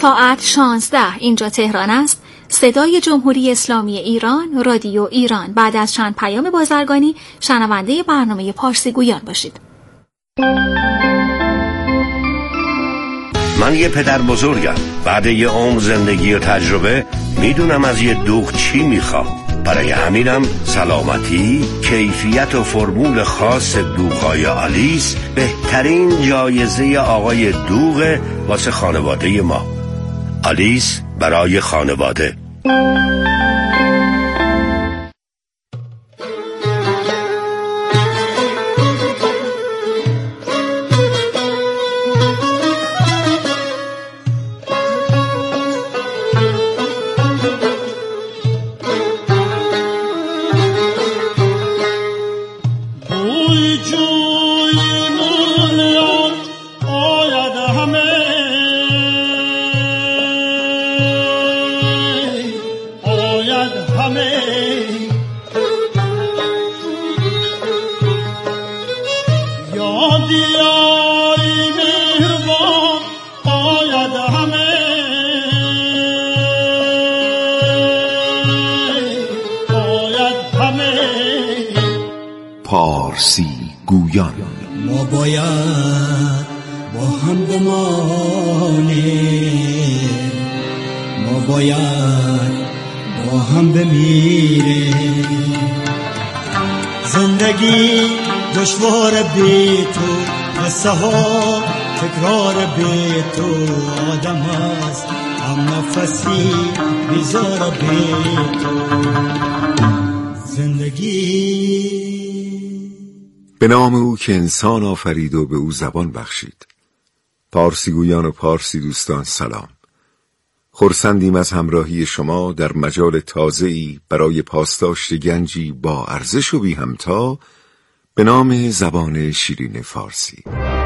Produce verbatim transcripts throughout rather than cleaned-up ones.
ساعت شانزده اینجا تهران است. صدای جمهوری اسلامی ایران، رادیو ایران. بعد از چند پیام بازرگانی شنونده برنامه پارسی گویان باشید. من یه پدر بزرگم. بعد یه عمر زندگی و تجربه میدونم از یه دوغ چی میخوام. برای همینم سلامتی، کیفیت و فرمول خاص دوغ‌های آلیس بهترین جایزه آقای دوغ واسه خانواده ما. آلیس برای خانواده. پارسی گویان. ما باید با هم بمانیم، ما باید با هم بمیریم. زندگی دشوار بی تو، قصه ها تکرار بی تو. آدم هست هم نفسی بیزار بی تو. زندگی به نام او که انسان آفرید و به او زبان بخشید. پارسی گویان و پارسی دوستان سلام. خرسندیم از همراهی شما در مجال تازه‌ای برای پاسداشت گنجی با ارزش و بی همتا به نام زبان شیرین فارسی.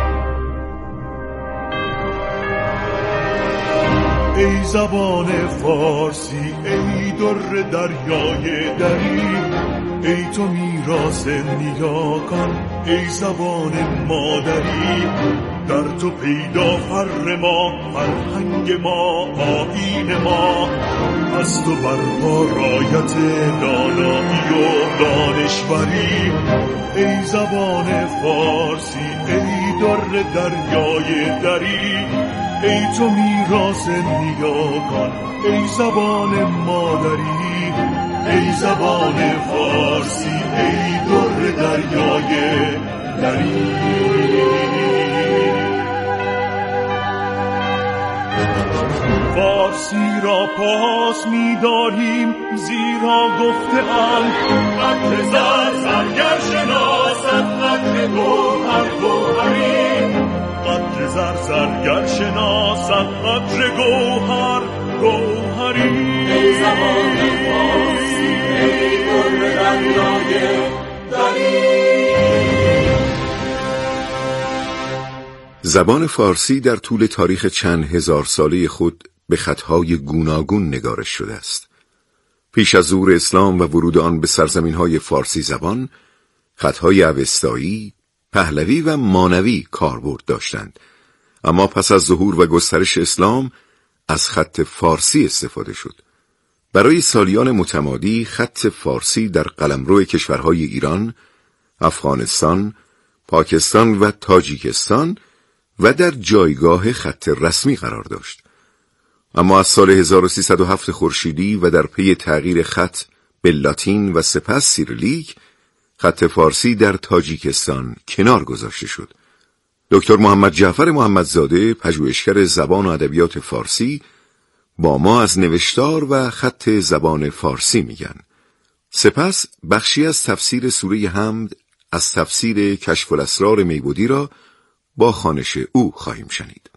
ای زبان فارسی، ای در دریای دری، ای تو میراث نیاکان، ای زبان مادری. در تو پیدا فر ما، فرهنگ ما، آیین ما. از تو برپا رایت دانایی و دانشوری. ای زبان فارسی، ای در دریای دری، ای تو میراث نیاکان، ای زبان مادری. ای زبان فارسی، ای در دریای دری. فارسی را پاس می‌داریم زیرا گفته‌اند قدر زر زرگر شناسد، قدر گوهر گوهری. قدر زر زرگر شناسد، قدر گوهر گوهری. ای زبان فارسی، ای در دریای دری. زبان فارسی در طول تاریخ چند هزار ساله خود به خطهای گوناگون نگارش شده است. پیش از ظهور اسلام و ورود آن به سرزمین‌های فارسی زبان، خطهای اوستایی، پهلوی و مانوی کاربرد داشتند. اما پس از ظهور و گسترش اسلام از خط فارسی استفاده شد. برای سالیان متمادی خط فارسی در قلمرو کشورهای ایران، افغانستان، پاکستان و تاجیکستان و در جایگاه خط رسمی قرار داشت. اما از سال هزار و سیصد و هفت خورشیدی و در پی تغییر خط به لاتین و سپس سیریلیک، خط فارسی در تاجیکستان کنار گذاشته شد. دکتر محمد جعفر محمدزاده، پژوهشگر زبان و ادبیات فارسی، با ما از نوشتار و خط زبان فارسی میگن. سپس بخشی از تفسیر سوره حمد از تفسیر کشف الاسرار میبودی را با خوانش او خواهیم شنید.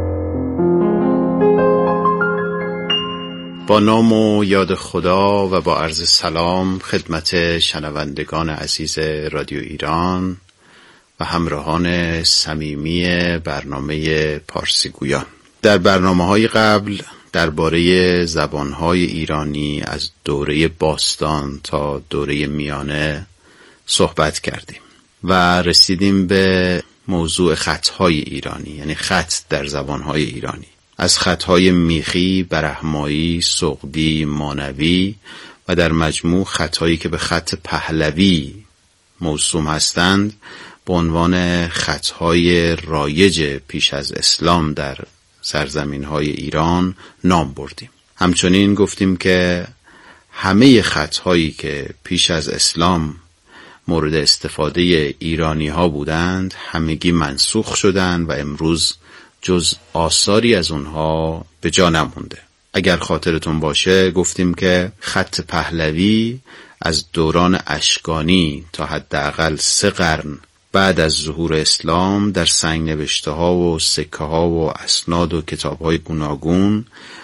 با نام و یاد خدا و با عرض سلام خدمت شنوندگان عزیز رادیو ایران و همراهان صمیمی برنامه پارسی گویان. در برنامه‌های قبل درباره زبان‌های ایرانی از دوره باستان تا دوره میانه صحبت کردیم و رسیدیم به موضوع خطهای ایرانی، یعنی خط در زبان‌های ایرانی. از خطهای میخی، برهمایی، سغدی، مانوی و در مجموع خطهایی که به خط پهلوی موسوم هستند به عنوان خطهای رایج پیش از اسلام در سرزمین‌های ایران نام بردیم. همچنین گفتیم که همه خطهایی که پیش از اسلام مورد استفاده ایرانی ها بودند همگی منسوخ شدند و امروز جز آثاری از اونها به جا نمونده. اگر خاطرتون باشه گفتیم که خط پهلوی از دوران اشکانی تا حداقل سه قرن بعد از ظهور اسلام در سنگ نوشته ها و سکه ها و اسناد و کتاب های گوناگون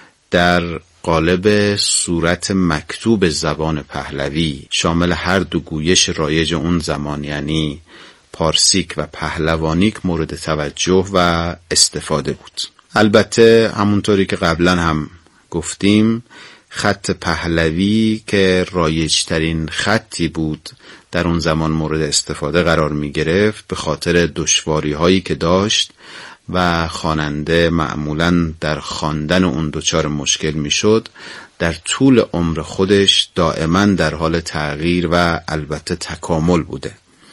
در قالب صورت مکتوب زبان پهلوی شامل هر دو گویش رایج اون زمان یعنی پارسیک و پهلوانیک مورد توجه و استفاده بود. البته همونطوری که قبلا هم گفتیم خط پهلوی که رایجترین خطی بود در اون زمان مورد استفاده قرار می گرفت به خاطر دشواری هایی که داشت و خواننده معمولاً در خواندن اون دچار مشکل میشد، در طول عمر خودش دائما در حال تغییر و البته تکامل بوده.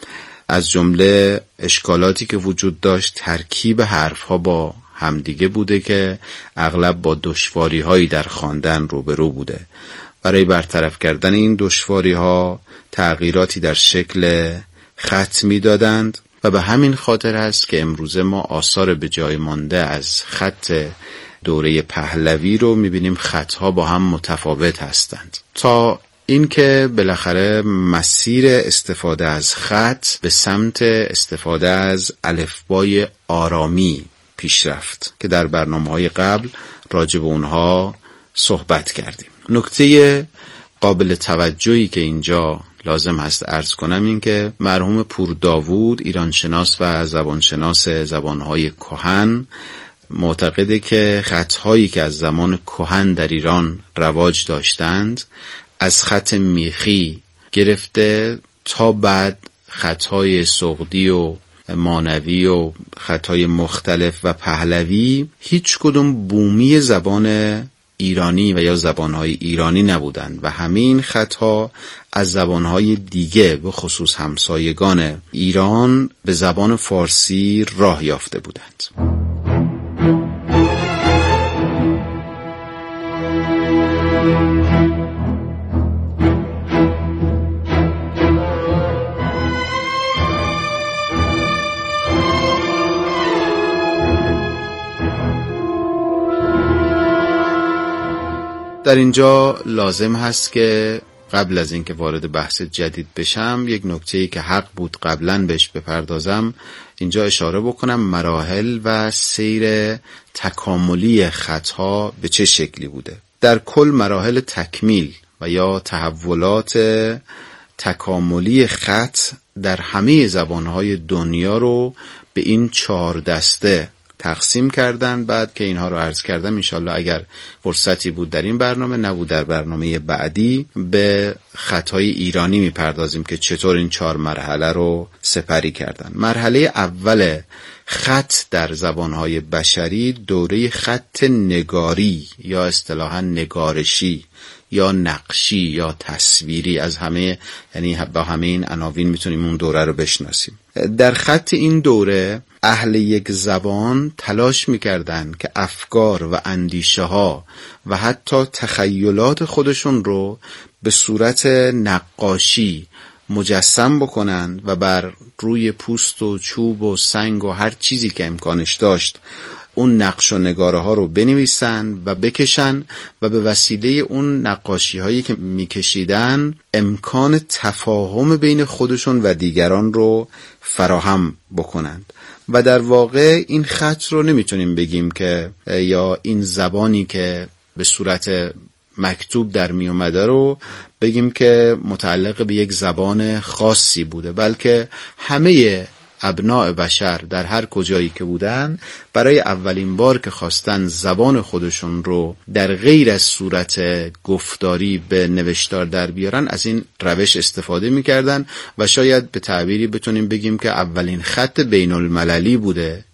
از جمله اشکالاتی که وجود داشت ترکیب حرفها با همدیگه بوده که اغلب با دشواری هایی در خواندن روبرو بوده. برای برطرف کردن این دشواری ها تغییراتی در شکل خط می دادند و به همین خاطر است که امروزه ما آثار به جای مانده از خط دوره پهلوی رو میبینیم خطها با هم متفاوت هستند تا اینکه بالاخره مسیر استفاده از خط به سمت استفاده از الفبای آرامی پیش رفت که در برنامه‌های قبل راجع به اونها صحبت کردیم. نکته قابل توجهی که اینجا لازم هست عرض کنم این که مرحوم پور داوود ایرانشناس و زبانشناس زبانهای کهن معتقده که خطهایی که از زمان کهن در ایران رواج داشتند از خط میخی گرفته تا بعد خطهای سغدی و مانوی و خطهای مختلف و پهلوی هیچ کدوم بومی زبان ایرانی و یا زبانهای ایرانی نبودند و همین خطها از زبانهای دیگه به خصوص همسایگان ایران به زبان فارسی راه یافته بودند. در اینجا لازم هست که قبل از اینکه وارد بحث جدید بشم یک نکته‌ای که حق بود قبلا بهش بپردازم اینجا اشاره بکنم مراحل و سیر تکاملی خطها به چه شکلی بوده. در کل مراحل تکمیل و یا تحولات تکاملی خط در همه زبانهای دنیا رو به این چهار دسته تقسیم کردن. بعد که اینها رو عرض کردم انشالله اگر فرصتی بود در این برنامه نبود در برنامه بعدی به خطهای ایرانی میپردازیم که چطور این چهار مرحله رو سپری کردن. مرحله اول خط در زبانهای بشری دوره خط نگاری یا اصطلاحاً نگارشی یا نقشی یا تصویری از همه یعنی با همه این عناوین میتونیم اون دوره رو بشناسیم. در خط این دوره اهل یک زبان تلاش میکردن که افکار و اندیشه ها و حتی تخیلات خودشون رو به صورت نقاشی مجسم بکنن و بر روی پوست و چوب و سنگ و هر چیزی که امکانش داشت اون نقش و نگاره ها رو بنویسن و بکشن و به وسیله اون نقاشی هایی که میکشیدن امکان تفاهم بین خودشون و دیگران رو فراهم بکنند. و در واقع این خط رو نمیتونیم بگیم که یا این زبانی که به صورت مکتوب در می اومده رو بگیم که متعلق به یک زبان خاصی بوده، بلکه همه ابناء بشر در هر کجایی که بودن برای اولین بار که خواستن زبان خودشون رو در غیر از صورت گفتاری به نوشتار در بیارن از این روش استفاده میکردن و شاید به تعبیری بتونیم بگیم که اولین خط بین المللی بوده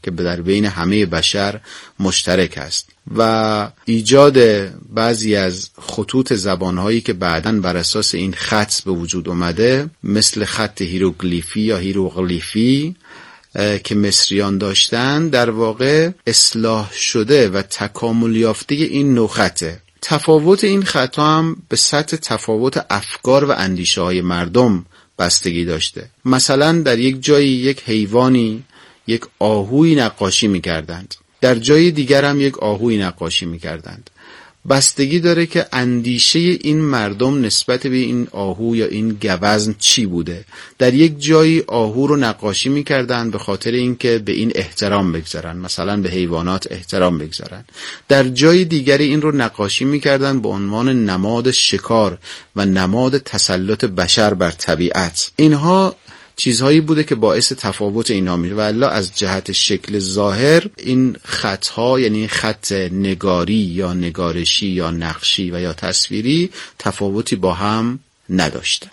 که در بین همه بشر مشترک است و ایجاد بعضی از خطوط زبانهایی که بعداً بر اساس این خط به وجود اومده، مثل خط هیروگلیفی یا هیروغلیفی که مصریان داشتن، در واقع اصلاح شده و تکامل یافته این نوع خطه. تفاوت این خط هم به سطح تفاوت افکار و اندیشه های مردم بستگی داشته. مثلا در یک جایی یک حیوانی، یک آهوی نقاشی می‌کردند، در جای دیگر هم یک آهوی نقاشی می‌کردند. بستگی داره که اندیشه این مردم نسبت به این آهو یا این گوزن چی بوده. در یک جایی آهو رو نقاشی می‌کردند به خاطر اینکه به این احترام بگذارن، مثلا به حیوانات احترام بگذارن. در جای دیگری این رو نقاشی می‌کردند به عنوان نماد شکار و نماد تسلط بشر بر طبیعت. اینها چیزهایی بوده که باعث تفاوت اینا میشه و الا از جهت شکل ظاهر این خطها، یعنی خط نگاری یا نگارشی یا نقشی و یا تصویری، تفاوتی با هم نداشته.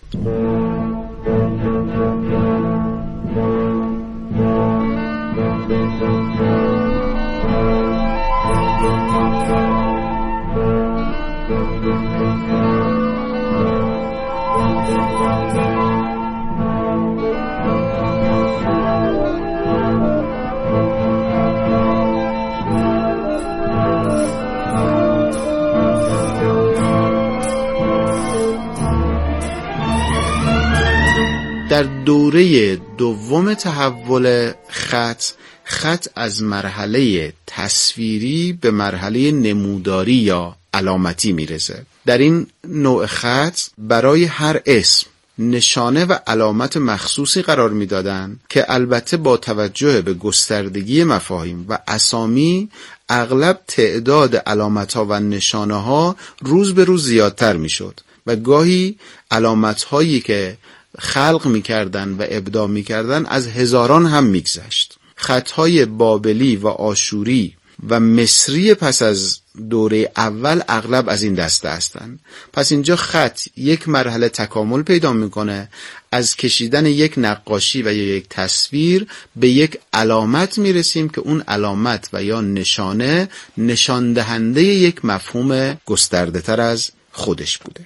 در دوره دوم تحول خط، خط از مرحله تصویری به مرحله نموداری یا علامتی میرسه. در این نوع خط برای هر اسم نشانه و علامت مخصوصی قرار میدادن که البته با توجه به گستردگی مفاهیم و اسامی اغلب تعداد علامت‌ها و نشانه‌ها روز به روز زیادتر میشد و گاهی علامت‌هایی که خلق می‌کردن و ابداع می‌کردن از هزاران هم می‌گذشت. خطهای بابلی و آشوری و مصری پس از دوره اول اغلب از این دسته هستند. پس اینجا خط یک مرحله تکامل پیدا میکنه، از کشیدن یک نقاشی و یا یک تصویر به یک علامت میرسیم که اون علامت و یا نشانه نشان دهنده یک مفهوم گسترده تر از خودش بوده.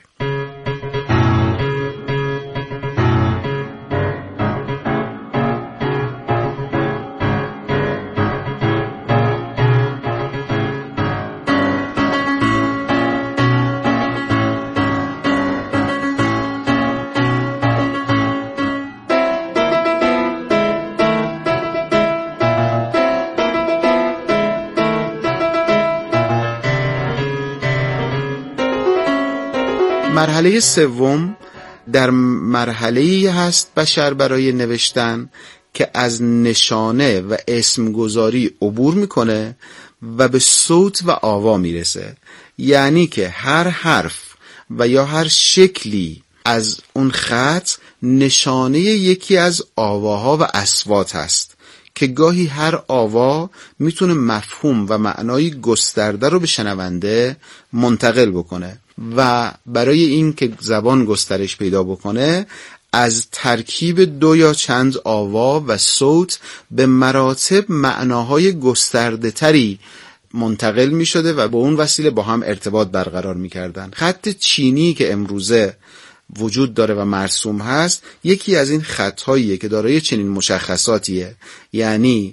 مرحله سوم در مرحله‌ای هست بشر برای نوشتن که از نشانه و اسمگذاری عبور میکنه و به صوت و آوا میرسه. یعنی که هر حرف و یا هر شکلی از اون خط نشانه یکی از آواها و اصوات هست که گاهی هر آوا میتونه مفهوم و معنای گسترده رو به شنونده منتقل بکنه و برای این که زبان گسترش پیدا بکنه از ترکیب دو یا چند آوا و صوت به مراتب معناهای گسترده تری منتقل می شده و به اون وسیله با هم ارتباط برقرار می کردن. خط چینی که امروزه وجود داره و مرسوم هست یکی از این خطهاییه که دارای چنین مشخصاتیه، یعنی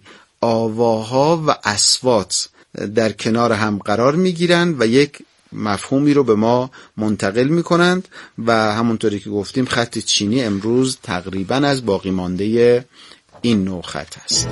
آواها و اصوات در کنار هم قرار می گیرن و یک مفهومی رو به ما منتقل می کنند و همونطوری که گفتیم خط چینی امروز تقریبا از باقی مانده این نوع خط است.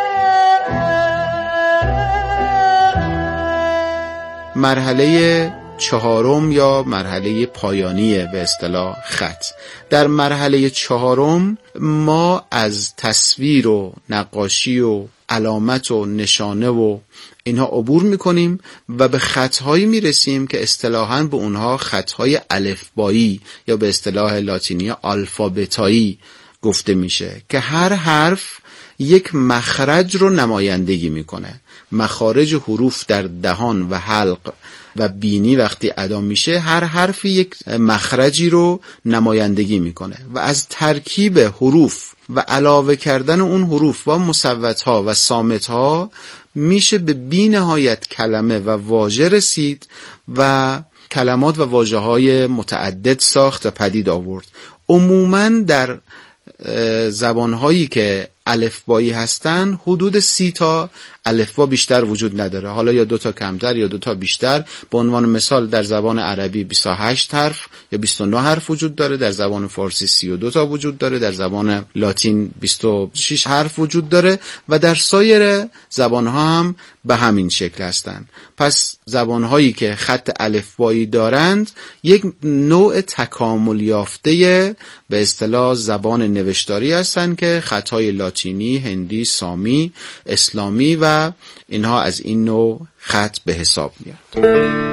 مرحله چهارم یا مرحله پایانی به اصطلاح خط. در مرحله چهارم ما از تصویر و نقاشی و علامت و نشانه و اینها عبور میکنیم و به خطهایی میرسیم که اصطلاحاً به اونها خطهای الفبایی یا به اصطلاح لاتینی آلفابتایی گفته میشه که هر حرف یک مخرج رو نمایندگی میکنه. مخارج حروف در دهان و حلق و بینی وقتی ادا میشه هر حرفی یک مخرجی رو نمایندگی میکنه و از ترکیب حروف و علاوه کردن اون حروف با مصوتها و صامتها میشه به بی نهایت کلمه و واژه رسید و کلمات و واژه های متعدد ساخت و پدید آورد. عموماً در زبانهایی که الفبایی هستن حدود سی تا الفبا بیشتر وجود نداره، حالا یا دو تا کمتر یا دو تا بیشتر. به عنوان مثال در زبان عربی بیست و هشت حرف یا بیست و نه حرف وجود داره، در زبان فارسی سی و دو تا وجود داره، در زبان لاتین بیست و شش حرف وجود داره و در سایر زبانها هم به همین شکل هستند. پس زبانهایی که خط الفبایی دارند یک نوع تکامل یافته به اصطلاح زبان نوشتاری هستند که خطهای لاتینی، هندی، سامی، اسلامی و اینها از این نوع خط به حساب میاد.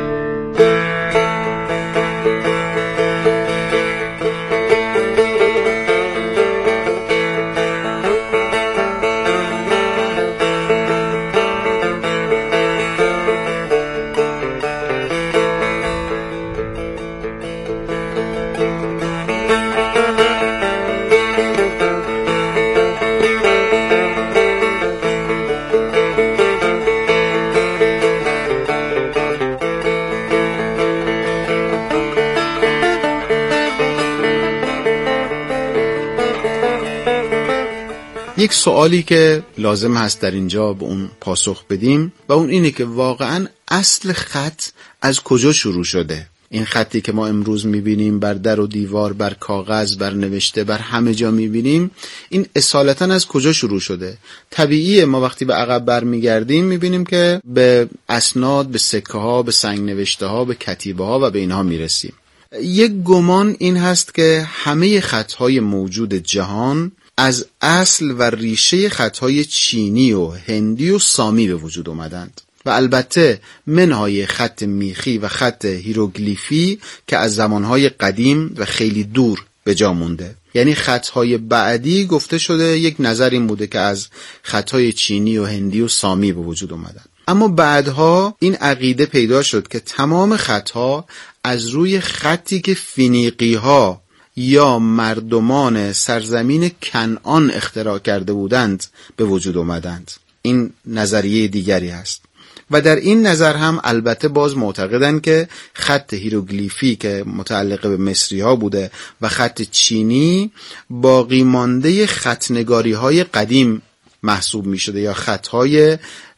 یک سوالی که لازم هست در اینجا به اون پاسخ بدیم و اون اینه که واقعا اصل خط از کجا شروع شده؟ این خطی که ما امروز میبینیم بر در و دیوار، بر کاغذ، بر نوشته، بر همه جا میبینیم، این اصالتا از کجا شروع شده؟ طبیعیه ما وقتی به عقب برمیگردیم میبینیم که به اسناد، به سکه ها، به سنگ نوشته ها، به کتیبه ها و به اینها میرسیم. یک گمان این هست که همه خطهای موجود جهان از اصل و ریشه خطهای چینی و هندی و سامی به وجود اومدند و البته منهای خط میخی و خط هیروگلیفی که از زمانهای قدیم و خیلی دور به جا مونده. یعنی خطهای بعدی گفته شده یک نظر این بوده که از خطهای چینی و هندی و سامی به وجود اومدند. اما بعدها این عقیده پیدا شد که تمام خطها از روی خطی که فینیقی ها یا مردمان سرزمین کنعان اختراع کرده بودند به وجود آمدند. این نظریه دیگری است و در این نظر هم البته باز معتقدند که خط هیروگلیفی که متعلق به مصری ها بوده و خط چینی باقی مانده خطنگاری های قدیم محسوب می شده یا خطهای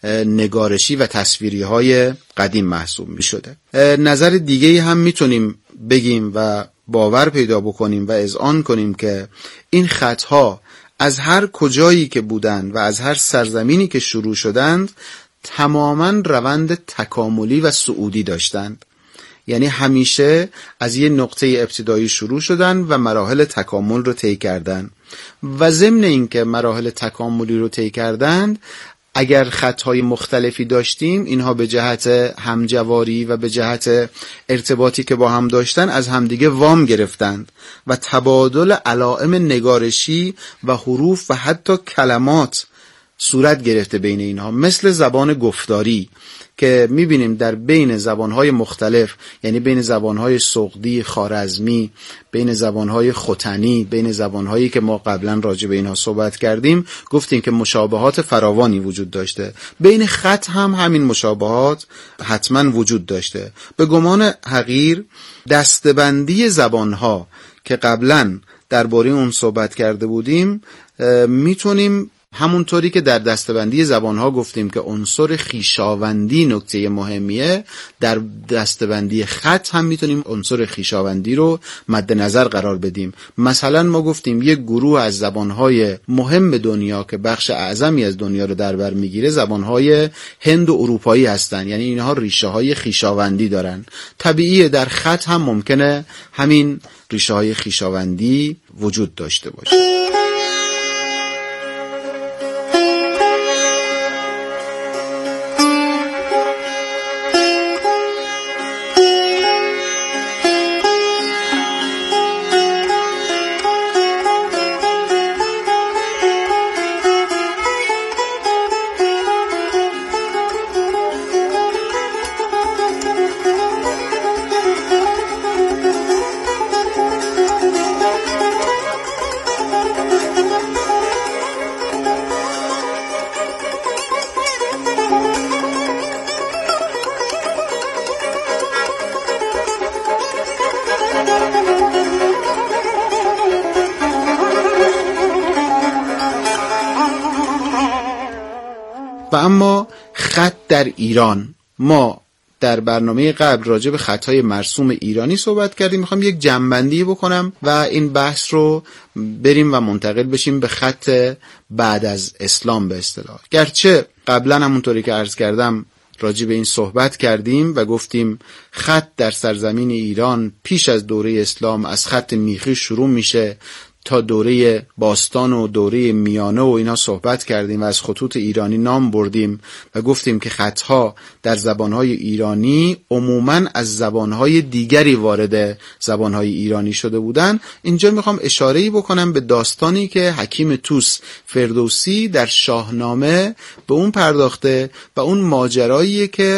نگارشی و تصویری های قدیم محسوب می شده. نظر دیگه هم میتونیم بگیم و باور پیدا بکنیم و اذعان کنیم که این خطها از هر کجایی که بودند و از هر سرزمینی که شروع شدند تماماً روند تکاملی و صعودی داشتند. یعنی همیشه از یه نقطه ابتدایی شروع شدن و مراحل تکامل رو طی کردن و ضمن اینکه مراحل تکاملی رو طی کردند اگر خطهای مختلفی داشتیم اینها به جهت همجواری و به جهت ارتباطی که با هم داشتن از همدیگه وام گرفتند و تبادل علائم نگارشی و حروف و حتی کلمات صورت گرفته بین اینها، مثل زبان گفتاری که میبینیم در بین زبانهای مختلف، یعنی بین زبانهای سغدی، خوارزمی، بین زبانهای ختنی، بین زبانهایی که ما قبلا راجع به اینها صحبت کردیم گفتیم که مشابهات فراوانی وجود داشته. بین خط هم همین مشابهات حتما وجود داشته. به گمان حقیر دستبندی زبانها که قبلا درباره اون صحبت کرده بودیم میتونیم همونطوری که در دسته‌بندی زبان‌ها گفتیم که عنصر خویشاوندی نکته مهمیه، در دسته‌بندی خط هم میتونیم عنصر خویشاوندی رو مد نظر قرار بدیم. مثلا ما گفتیم یک گروه از زبان‌های مهم دنیا که بخش اعظمی از دنیا رو در بر میگیره زبان‌های هند و اروپایی هستن، یعنی اینها ریشه‌های خویشاوندی دارن. طبیعیه در خط هم ممکنه همین ریشه‌های خویشاوندی وجود داشته باشه. و اما خط در ایران، ما در برنامه قبل راجع به خطهای مرسوم ایرانی صحبت کردیم. میخوام یک جمع‌بندی بکنم و این بحث رو بریم و منتقل بشیم به خط بعد از اسلام به اصطلاح. گرچه قبلا همونطوری که عرض کردم راجع به این صحبت کردیم و گفتیم خط در سرزمین ایران پیش از دوره اسلام از خط میخی شروع میشه تا دوره باستان و دوره میانه و اینا صحبت کردیم و از خطوط ایرانی نام بردیم و گفتیم که خطها در زبانهای ایرانی عموماً از زبانهای دیگری وارد زبانهای ایرانی شده بودن. اینجا میخوام اشاره‌ای بکنم به داستانی که حکیم طوس فردوسی در شاهنامه به اون پرداخته و اون ماجراییه که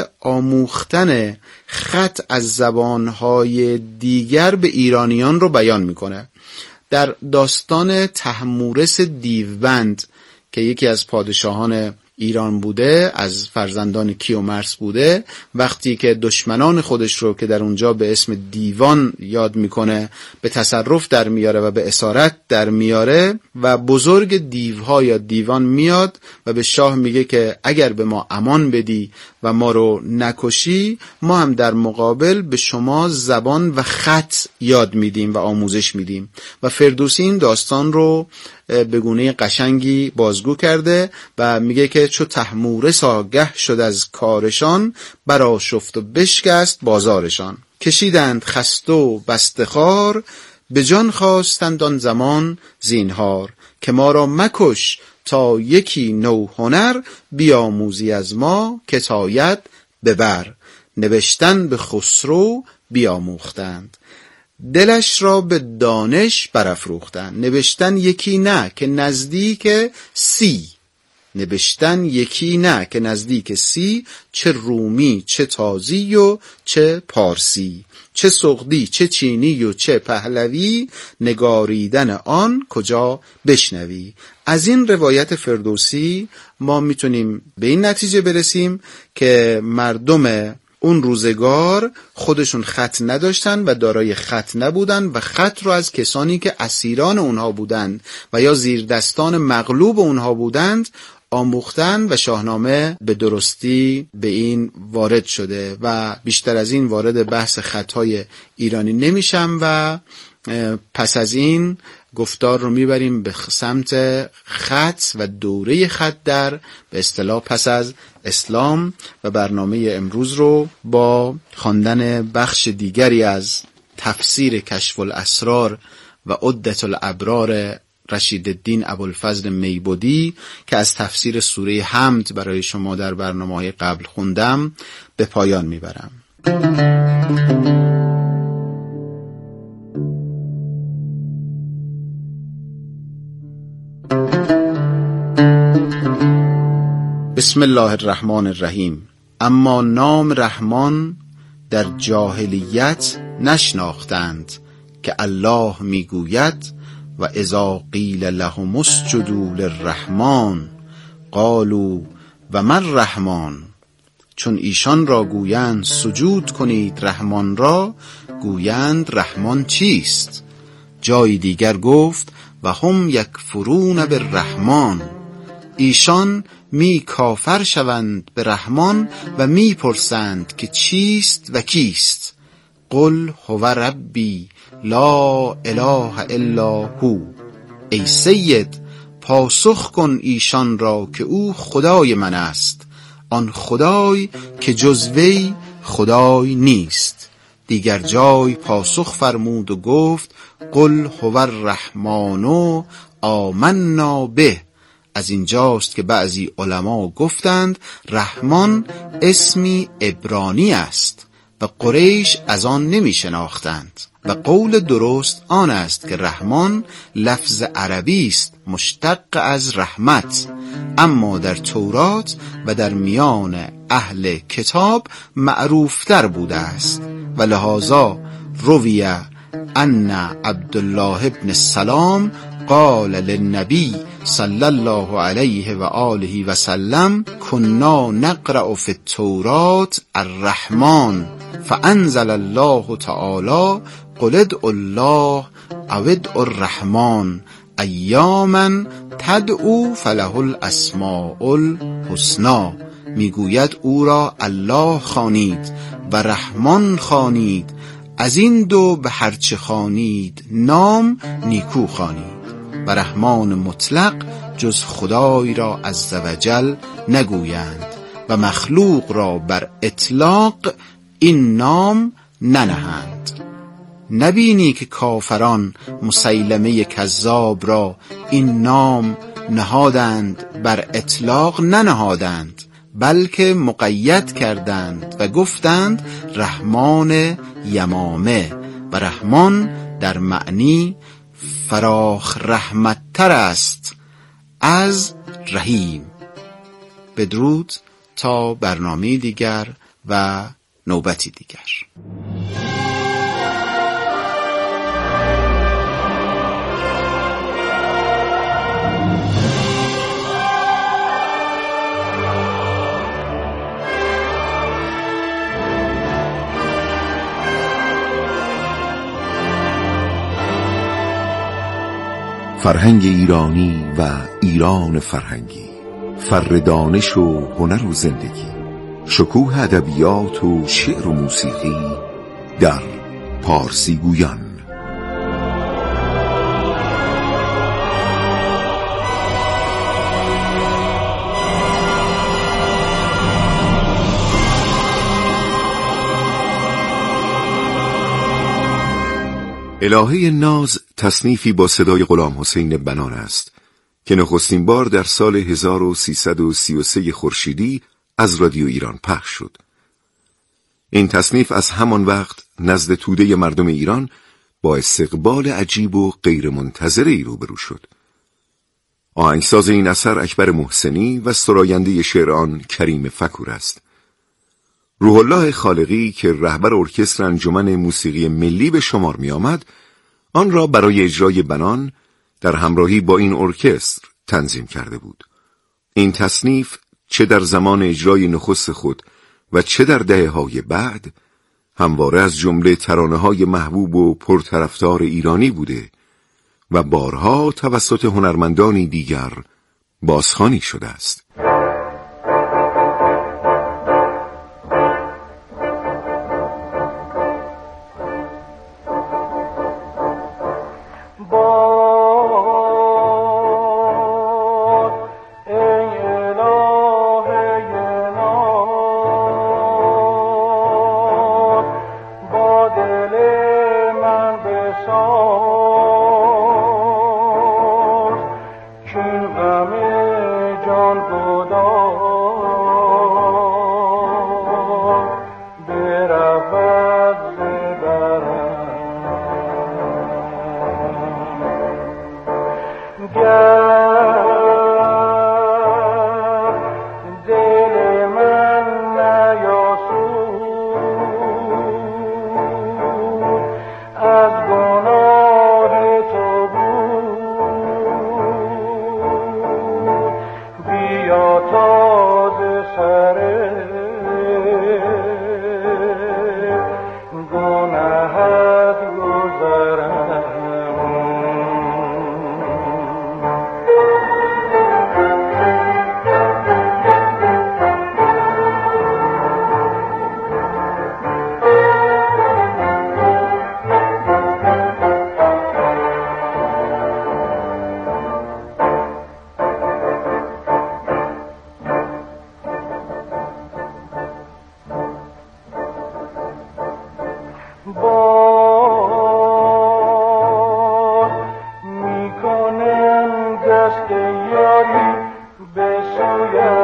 آموختن خط از زبانهای دیگر به ایرانیان رو بیان میکنه. در داستان طهمورث دیوبند که یکی از پادشاهان ایران بوده، از فرزندان کیومرث بوده، وقتی که دشمنان خودش رو که در اونجا به اسم دیوان یاد میکنه به تصرف در میاره و به اسارت در میاره و بزرگ دیوها یا دیوان میاد و به شاه میگه که اگر به ما امان بدی و ما رو نکشی، ما هم در مقابل به شما زبان و خط یاد میدیم و آموزش میدیم. و فردوسی این داستان رو به گونه قشنگی بازگو کرده و میگه که چو طهمورث آگه شد از کارشان، برآشفت و بشکست بازارشان. کشیدند خسته و بستخوار، به جان خواستند آن زمان زینهار. که ما را مکش تا یکی نو هنر، بیاموزی از ما که تاید ببر. نوشتن به خسرو بیاموختند، دلش را به دانش برافروختند. نوشتن یکی نه که نزدیک سی، نوشتن یکی نه که نزدیک سی، چه رومی چه تازی و چه پارسی، چه سغدی چه چینی و چه پهلوی، نگاریدن آن کجا بشنوی. از این روایت فردوسی ما میتونیم به این نتیجه برسیم که مردم اون روزگار خودشون خط نداشتن و دارای خط نبودن و خط رو از کسانی که اسیران اونها بودند و یا زیر دستان مغلوب اونها بودند آموختن و شاهنامه به درستی به این وارد شده. و بیشتر از این وارد بحث خطهای ایرانی نمیشم و پس از این گفتار رو میبریم به سمت خط و دوره خط در به اصطلاح پس از اسلام و برنامه امروز رو با خواندن بخش دیگری از تفسیر کشف الاسرار و عدة الابرار رشید الدین ابوالفضل میبودی که از تفسیر سوره حمد برای شما در برنامه‌های قبل خوندم به پایان میبرم. بسم الله الرحمن الرحیم. اما نام رحمان در جاهلیت نشناختند که الله میگوید و اذا قیل لهم اسجدوا للرحمن قالوا و من رحمان. چون ایشان را گویند سجود کنید رحمان را، گویند رحمان چیست؟ جای دیگر گفت و هم یکفرون بالرحمن. ایشان می کافر شوند به رحمان و می پرسند که چیست و کیست. قل هو ربی لا اله الا هو. ای سید پاسخ کن ایشان را که او خدای من است، آن خدای که جز وی خدای نیست. دیگر جای پاسخ فرمود و گفت قل هو الرحمن آمنا به. از اینجاست که بعضی علما گفتند رحمان اسمی عبرانی است و قریش از آن نمی شناختند و قول درست آن است که رحمان لفظ عربی است مشتق از رحمت، اما در تورات و در میان اهل کتاب معروفتر بوده است و لذا روی ان عبدالله ابن السلام قال للنبی صلی الله علیه و آله و سلم کنا نقرأ فی التورات الرحمن فانزل الله تعالی قل ادعوا الله او ادعوا الرحمن ایاما تدعو فله الاسماء الحسنا. میگوید او را الله خوانید و رحمان خوانید، از این دو به هرچه خوانید نام نیکو خوانید. و رحمان مطلق جز خدای را عزوجل نگویند و مخلوق را بر اطلاق این نام ننهند. نبینی که کافران مسیلمه کذاب را این نام نهادند، بر اطلاق ننهادند بلکه مقید کردند و گفتند رحمان یمامه. و رحمان در معنی فراخ رحمت تر است از رحیم. بدرود تا برنامه دیگر و نوبتی دیگر. فرهنگ ایرانی و ایران فرهنگی، فر دانش و هنر و زندگی، شکوه ادبیات و شعر و موسیقی در پارسی گویان. الهه ناز تصنیفی با صدای غلام حسین بنان است که نخستین بار در سال هزار و سیصد و سی و سه خورشیدی از رادیو ایران پخش شد. این تصنیف از همان وقت نزد توده مردم ایران با استقبال عجیب و غیر منتظری روبرو شد. آهنگساز این اثر اکبر محسنی و سراینده شعر آن کریم فکور است. روح الله خالقی که رهبر ارکستر انجمن موسیقی ملی به شمار می آمد، آن را برای اجرای بنان در همراهی با این ارکستر تنظیم کرده بود. این تصنیف چه در زمان اجرای نخست خود و چه در دهه‌های بعد همواره از جمله ترانه‌های محبوب و پرطرفدار ایرانی بوده و بارها توسط هنرمندانی دیگر بازخوانی شده است.